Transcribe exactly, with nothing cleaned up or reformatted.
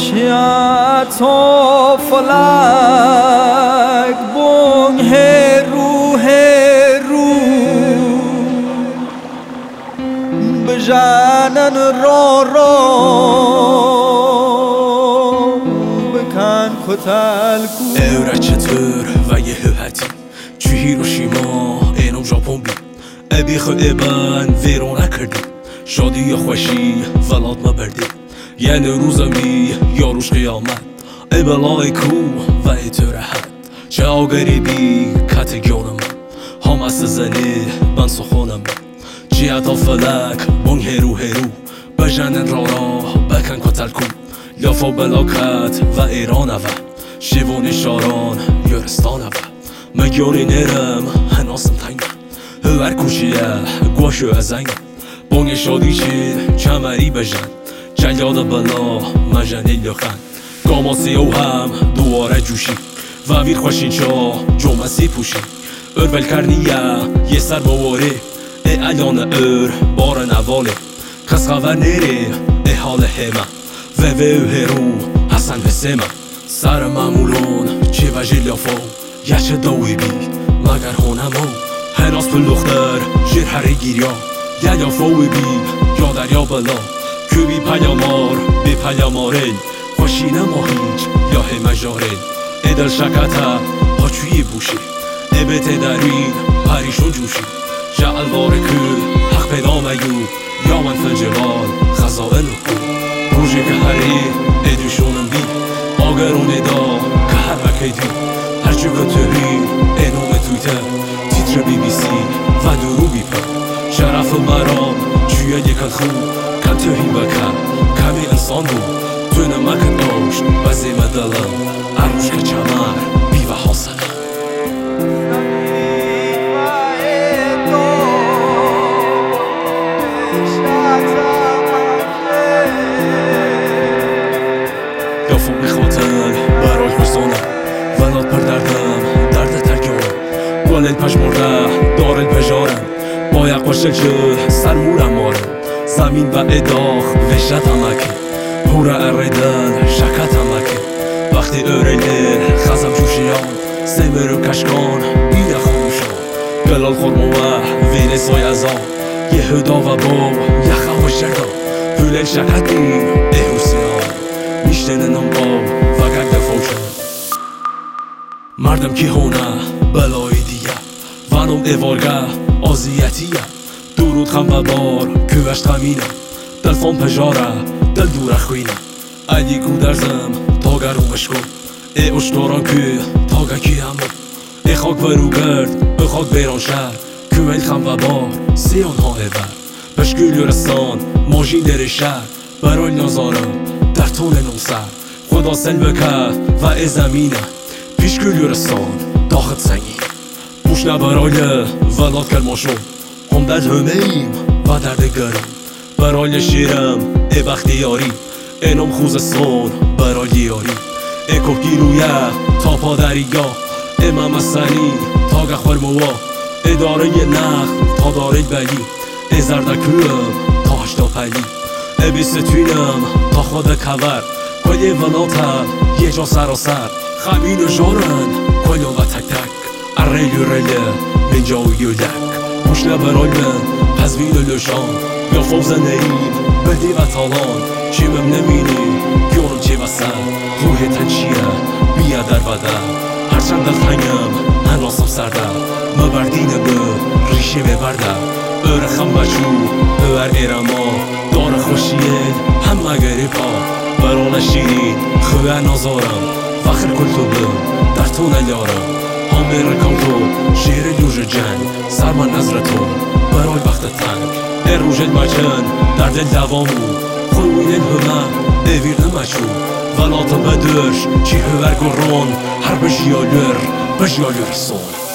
شیعت و فلک بون هرو هرو بجانن را را بکن کتل کو ایره چطور و یه هاتی چی هیروشیما اینم ژاپن بی ابی خو ابن ویرو نکردی شادی خوشی ولاد مبردی یعنی روزم بی یاروش قیامت ای بلای کو و ای تو راحت چه آگری بی کت گیانم هم از زنی من سخونم جیعت فلک بون هرو هرو بجنن را را بکن کتل کو لافا بلاکت و ایران و شیوان شاران یورستان و مگیاری نرم هناسم تنگ هور کوشیه گوشو ازنگ بونگ شادی چی چمری بجن جلیاد بلا مجنه لخن گاماسی او هم دواره جوشی و ویر خوشین چا جمعسی پوشی ارول کرنیه یه سر باواره ای الان ار بار نواله کس خبر نره ای حال همه و و هرو حسن حسیمه سر معمولون چی و جلیافا یه چه داوی بی مگر هونمو هناس پل دختر جیر هره گیریا یا یا فوی بی یا دریا بلا که بی پیامار بی پیامارل خوشینه ما هیچ یا همه جارل ای دل شکتا پاچوی بوشی ای بیت درین پریشون جوشی جعل که حق پیدا میو یا من فجوال خزائن کو روژه که هری ای دوشونم بی آگرونه دا که هر وکیدی هر جو که تبین ای نوم تویتر تیتر بی بی سی و درو بی پر شرف مرام جویه یکن خون کن توهین بکن کمی انسان بود تو نمکن داشت و زیمه دلم عروش که چمر بی و حاصله یا فوق خاطر برای حسانم ولاد پر دردم درد ترکیونم گل پشمرده دار الپجارم با یک قشل که سرمورم مارم زمین و اداخ وشت همکی هوره اریدن شکت همکی وقتی اوریل خزم جوشیان سیمرو کشکان بیده خاموشان گلال خورموه وین سای ازان یه هدا و با یه خواه شردان هوله شکتیم ایهوسیان میشتنن هم قام و گرد فوشن مردم که هونه بلای دیگه ونم ایوارگه آزیتیه درود خم و بار کوشت خمینه دل فام پجاره دل دوره خوینه ایدی کو درزم تا گرومش کن ای اشتاران که تا گکی همون ای خاک برو گرد ای خاک بیران شهر کویل خم و بار سیان ها ایور پشگل یورستان ماجین در شهر برای نازارم در طول نو سر خدا سل بکه و ای زمینه پیشگل یورستان داخت سنگی پوشنه برای ولاد کلماشون هم در همه ایم و درد گرم برای شیرم ای بختیاری اینم خوزستان برای یاری ای کوکی رویه تا پادریگا ای ممسنی تا گخور موا ای داره نخ تا داره بلی ای زردکویم تا هشتا پلی ای بیستوینم تا خود کور کلی ولاتم یه جا سراسر خمین و جارن کلو و تک تک اریلی ریلی من جاوی یولک پوشنه برای من پزوین و لشان یا فوزه نهیم بدی و تالان چیمم نمینی گیارم چی و سر روح تنچیه بیه در بده هرچند دل تنگم هناسم سرده مبردینه به ریشه ببرده اره خم بچو اوار ایرما دار خوشیه همه گریپا برانه شیرین خواه نازارم فخر کل تو بم در تو نیارم همه رکم تو شیر لوژ جنگ سرمن نظرتو برای وقت تنگ ای روژ المجن در دل دوامو خوین همه ای ویر نمچو ولاتم بدرش چی هور گرون هر بجیالر بجیالر سون